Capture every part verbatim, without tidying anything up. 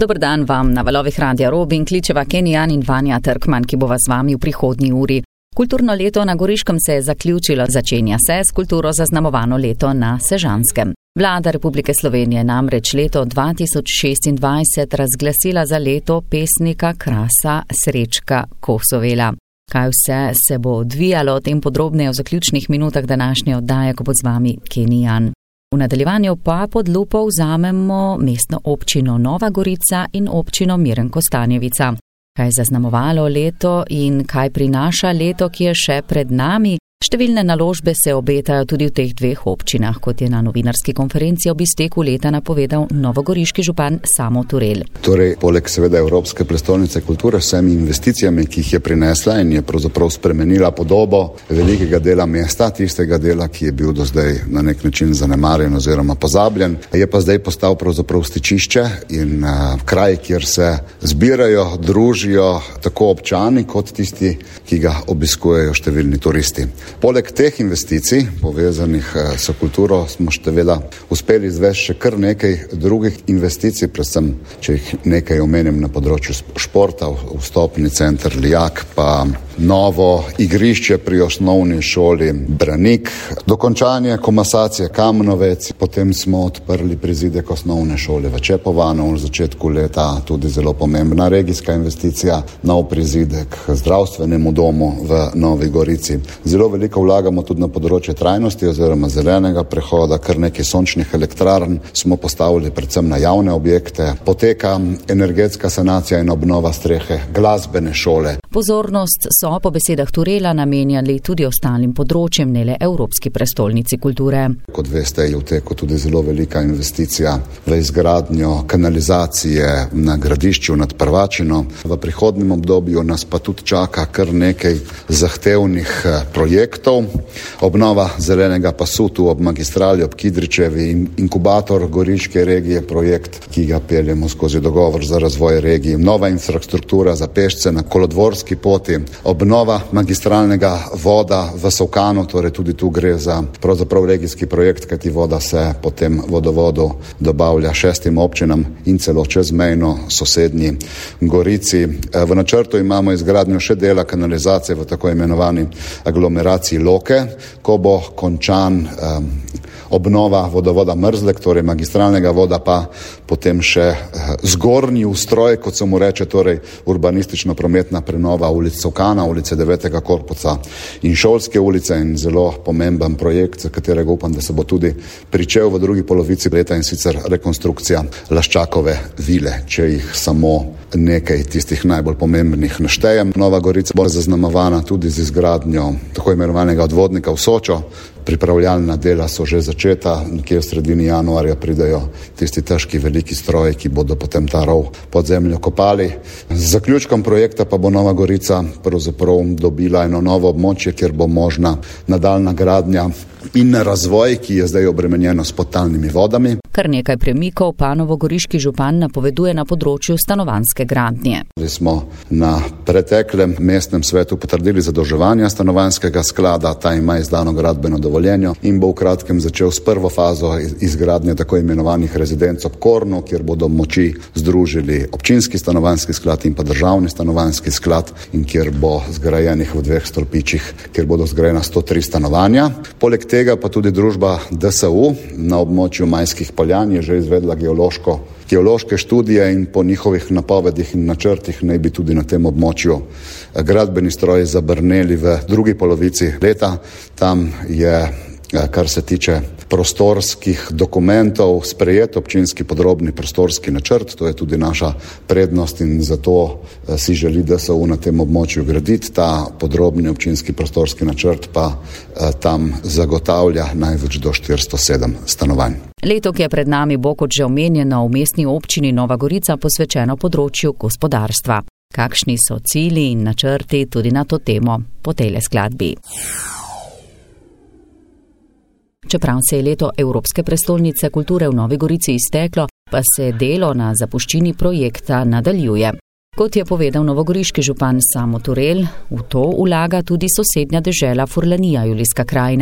Dober dan vam na valovih Radia Robin, kličeva Kenijan in Vanja Trkman, ki bova z vami v prihodnji uri. Kulturno leto na Goriškem se je zaključilo, začenja se s kulturo zaznamovano leto na Sežanskem. Vlada Republike Slovenije namreč leto dva tisoč šestindvajset razglasila za leto pesnika Krasa Srečka Kosovela. Kaj vse se bo odvijalo, o tem podrobneje v zaključnih minutah današnje oddaje, ko bo z vami Kenijan. V nadaljevanju pa pod lupo vzamemo mestno občino Nova Gorica in občino Miren Kostanjevica. Kaj je zaznamovalo leto in kaj prinaša leto, ki je še pred nami? Številne naložbe se obetajo tudi v teh dveh občinah, kot je na novinarski konferenci ob izteku leta napovedal novogoriški župan Samo Turel. Torej, poleg seveda Evropske prestolnice kulture, vsemi investicijami, ki jih je prinesla in je pravzaprav spremenila podobo velikega dela mesta, tistega dela, ki je bil do zdaj na nek način zanemarjen oziroma pozabljen, je pa zdaj postal pravzaprav stičišče in uh, kraj, kjer se zbirajo, družijo tako občani kot tisti, ki ga obiskujejo številni turisti. Poleg teh investicij, povezanih s kulturo, smo števela uspeli izvesti še kar nekaj drugih investicij, predvsem, če jih nekaj omenim na področju športa, vstopni center Lijak, pa novo igrišče pri osnovni šoli Branik, dokončanje komasacije Kamnovec, potem smo odprli prizidek osnovne šole v Čepovanu v začetku leta, tudi zelo pomembna regijska investicija, nov prizidek zdravstvenemu domu v Novi Gorici. Zelo veliko vlagamo tudi na področje trajnosti oziroma zelenega prehoda, kar nekaj sončnih elektrarn smo postavili predvsem na javne objekte, poteka energetska sanacija in obnova strehe glasbene šole. Pozornost so po besedah Turela namenjali tudi ostalim področjem, ne le Evropski prestolnici kulture. Kot veste, je v teku tudi zelo velika investicija v izgradnjo kanalizacije na Gradišču nad Prvačino. V prihodnjem obdobju nas pa tudi čaka kar nekaj zahtevnih projektov. Obnova zelenega pasu tu ob magistrali, ob Kidričevi, inkubator Goriške regije, projekt, ki ga peljemo skozi dogovor za razvoj regije. Nova infrastruktura za pešce na kolodvorski poti, obnova magistralnega voda v Sovkanu, torej tudi tu gre za pravzaprav regijski projekt, kajti voda se po tem vodovodu dobavlja šestim občinam in celo čezmejno sosednji Gorici. V načrtu imamo izgradnjo še dela kanalizacije v tako imenovani aglomeraciji Loke, ko bo končan um, obnova vodovoda Mrzlek, torej magistralnega voda, pa potem še zgornji ustroj, kot se mu reče, torej urbanistično-prometna prenova ulic Sovkana, ulice devetega korpusa in Šolske ulice in zelo pomemben projekt, za katerega upam, da se bo tudi pričel v drugi polovici leta in sicer rekonstrukcija Laščakove vile, če jih samo nekaj tistih najbolj pomembnih naštejem. Nova Gorica bo zaznamovana tudi z izgradnjo tako imenovanega odvodnika v Sočo. Pripravljalna dela so že začeta, nekje v sredini januarja pridejo tisti težki veliki stroji, ki bodo potem ta rov pod zemljo kopali. Z zaključkom projekta pa bo Nova Gorica pravzaprav dobila eno novo območje, kjer bo možna nadaljna gradnja in razvoj, ki je zdaj obremenjeno s podtalnimi vodami. Kar nekaj premikov pa novogoriški župan napoveduje na področju stanovanjske gradnje. Smo na preteklem mestnem svetu potrdili zadolževanja stanovanjskega sklada, ta ima izdano gradbeno dovoljenje in bo v kratkem začel s prvo fazo izgradnje tako imenovanih rezidenc ob Kornu, kjer bodo moči združili občinski stanovanjski sklad in pa državni stanovanjski sklad in kjer bo zgrajenih v dveh stolpičih, kjer bodo zgrajena sto tri stanovanja. Poleg tega pa tudi družba D S U na območju Majskih Poljan je že izvedla geološko, geološke študije in po njihovih napovedih in načrtih naj bi tudi na tem območju gradbeni stroji zabrneli v drugi polovici leta. Tam je, kar se tiče prostorskih dokumentov, sprejet občinski podrobni prostorski načrt, to je tudi naša prednost in zato si želi D S U na tem območju graditi. Ta podrobni občinski prostorski načrt pa tam zagotavlja največ do štiristo sedem stanovanj. Leto, ki je pred nami, bo, kot že omenjeno, v mestni občini Nova Gorica posvečeno področju gospodarstva. Kakšni so cilji in načrti tudi na to temo po tejle skladbi? Čeprav se je leto Evropske prestolnice kulture v Novi Gorici izteklo, pa se delo na zapuščini projekta nadaljuje. Kot je povedal novogoriški župan Samo Turel, v to vlaga tudi sosednja dežela Furlanija, Julijska krajina.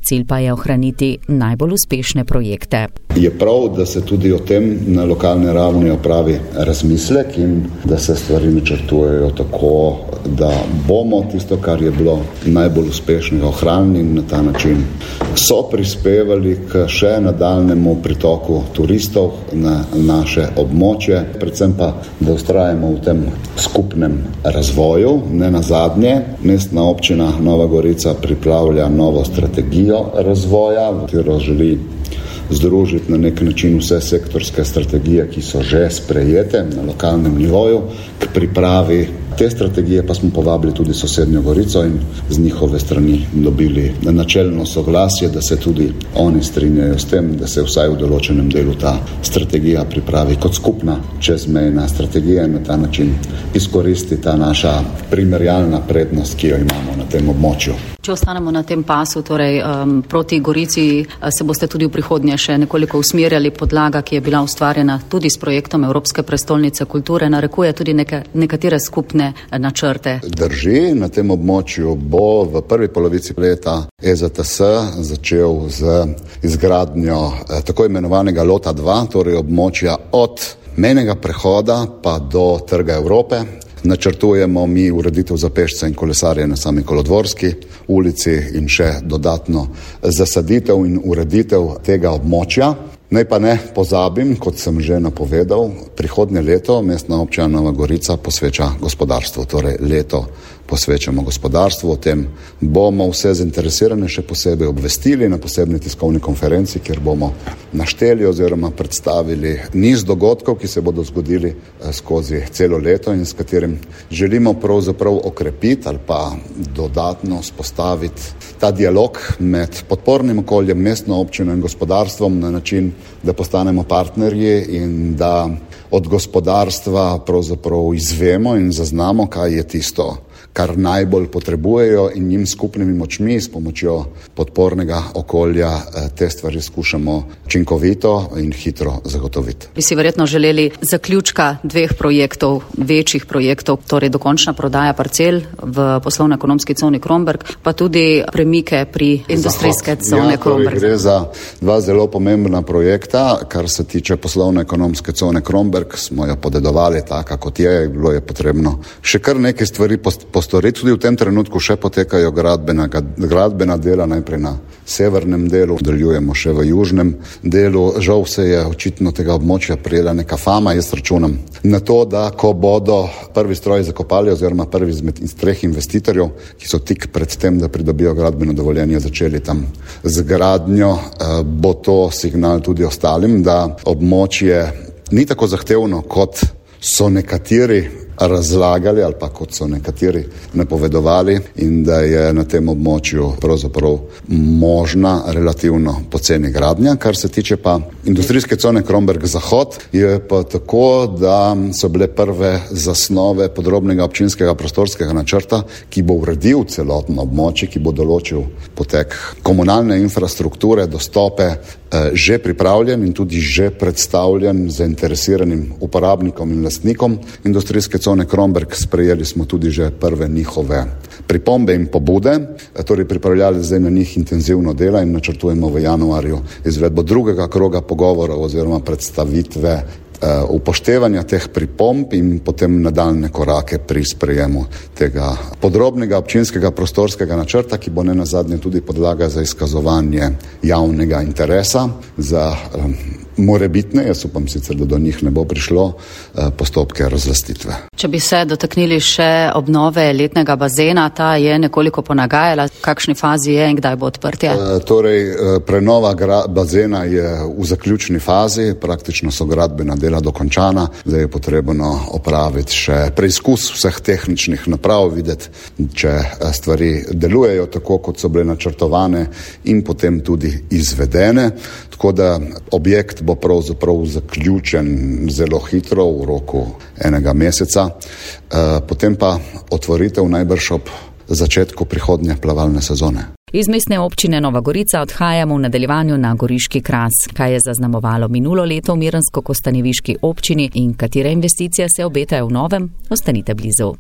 Cilj pa je ohraniti najbolj uspešne projekte. Je prav, da se tudi o tem na lokalni ravni opravi razmislek in da se stvari načrtujejo tako, da bomo tisto, kar je bilo najbolj uspešnega, ohranili in na ta način so prispevali k še nadaljnemu pritoku turistov na naše območje, predvsem pa, da vztrajamo v tem skupnem razvoju. Ne nazadnje, Mestna občina Nova Gorica pripravlja novo strategijo razvoja, v katero želi združiti na nek način vse sektorske strategije, ki so že sprejete na lokalnem nivoju. K pripravi te strategije pa smo povabili tudi sosednjo Gorico in z njihove strani dobili načelno soglasje, da se tudi oni strinjajo s tem, da se vsaj v določenem delu ta strategija pripravi kot skupna čezmejna strategija in na ta način izkoristi ta naša primerjalna prednost, ki jo imamo na tem območju. Če ostanemo na tem pasu, torej um, proti Gorici, se boste tudi v prihodnje še nekoliko usmerjali. Podlaga, ki je bila ustvarjena tudi s projektom Evropske prestolnice kulture, narekuje tudi neke, nekatere skupne načrte. Drži, na tem območju bo v prvi polovici leta E Z T S začel z izgradnjo eh, tako imenovanega lota dva, torej območja od mejnega prehoda pa do Trga Evrope. Načrtujemo mi ureditev za pešce in kolesarje na sami Kolodvorski ulici in še dodatno zasaditev in ureditev tega območja. Naj pa ne pozabim, kot sem že napovedal, prihodnje leto Mestna občina Nova Gorica posveča gospodarstvu, torej leto posvečamo gospodarstvu. O tem bomo vse zainteresirane še posebej obvestili na posebni tiskovni konferenci, kjer bomo našteli oziroma predstavili niz dogodkov, ki se bodo zgodili skozi celo leto in s katerim želimo pravzaprav okrepiti ali pa dodatno spostaviti ta dialog med podpornim okoljem, mestno občino in gospodarstvom na način, da postanemo partnerji in da od gospodarstva pravzaprav izvemo in zaznamo, kaj je tisto, kar najbolj potrebujejo in njim skupnimi močmi s pomočjo podpornega okolja te stvari skušamo učinkovito in hitro zagotoviti. Bi si verjetno želeli zaključka dveh projektov, večjih projektov, torej dokončna prodaja parcel v poslovno-ekonomski coni Kromberk, pa tudi premike pri industrijske cone Kromberk. Ja, gre za dva zelo pomembna projekta. Kar se tiče poslovno-ekonomske cone Kromberk, smo jo podedovali taka, kot je. Bilo je potrebno še kar nekaj stvari postoriti. Tudi v tem trenutku še potekajo gradbena, gradbena dela, najprej na severnem delu, nadaljujemo še v južnem delu. Žal se je očitno tega območja prijela neka fama. Jaz računam na to, da ko bodo prvi stroj zakopali oziroma prvi izmed treh investitorjev, ki so tik pred tem, da pridobijo gradbeno dovoljenje, začeli tam z gradnjo, bo to signal tudi ostalim, da območje ni tako zahtevno, kot so nekateri razlagali ali pa kot so nekateri napovedovali in da je na tem območju pravzaprav možna relativno poceni gradnja. Kar se tiče pa industrijske cone Kromberk Zahod, je pa tako, da so bile prve zasnove podrobnega občinskega prostorskega načrta, ki bo uredil celotno območje, ki bo določil potek komunalne infrastrukture, dostope, že pripravljen in tudi že predstavljen zainteresiranim uporabnikom in lastnikom industrijske cone Kromberk. Sprejeli smo tudi že prve njihove pripombe in pobude, torej pripravljali zdaj na njih intenzivno dela in načrtujemo v januarju izvedbo drugega kroga pogovorov oziroma predstavitve upoštevanja teh pripomb in potem nadaljne korake pri sprejemu tega podrobnega občinskega prostorskega načrta, ki bo nenazadnje tudi podlaga za izkazovanje javnega interesa za um, morebitne, jaz upam sicer, da do njih ne bo prišlo, postopke razlastitve. Če bi se dotaknili še obnove letnega bazena, ta je nekoliko ponagajala. V kakšni fazi je in kdaj bo odprtje? E, torej, prenova gra- bazena je v zaključni fazi, praktično so gradbena dela dokončana, zdaj je potrebno opraviti še preizkus vseh tehničnih naprav, videti, če stvari delujejo tako, kot so bile načrtovane in potem tudi izvedene. Tako da objekt bo pravzaprav zaključen zelo hitro, v roku enega meseca, potem pa otvoritev najbrž ob začetku prihodnje plavalne sezone. Iz Mestne občine Nova Gorica odhajamo v nadaljevanju na Goriški Kras. Kaj je zaznamovalo minulo leto v Mirensko-Kostanjeviški občini in katere investicije se obetajo v novem? Ostanite blizu.